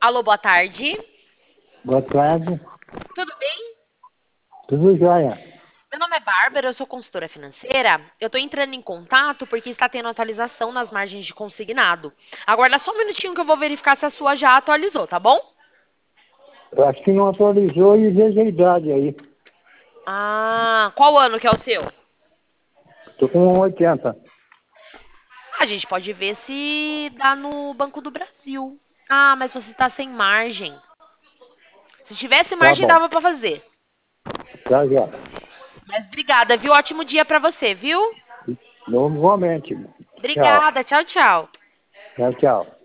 Alô, boa tarde. Boa tarde. Tudo bem? Tudo jóia? Meu nome é Bárbara, eu sou consultora financeira. Eu estou entrando em contato porque está tendo atualização nas margens de consignado. Aguarda só um minutinho que eu vou verificar se a sua já atualizou, tá bom? Eu acho que não atualizou e veja a idade aí. Ah, qual ano que é o seu? Tô com 80. A gente pode ver se dá no Banco do Brasil. Ah, mas você está sem margem. Se tivesse Tá margem, bom. dava para fazer. Tá já. Mas obrigada, viu? Ótimo dia para você, viu? Normalmente. Tchau. Obrigada, tchau, tchau. Tchau, tchau.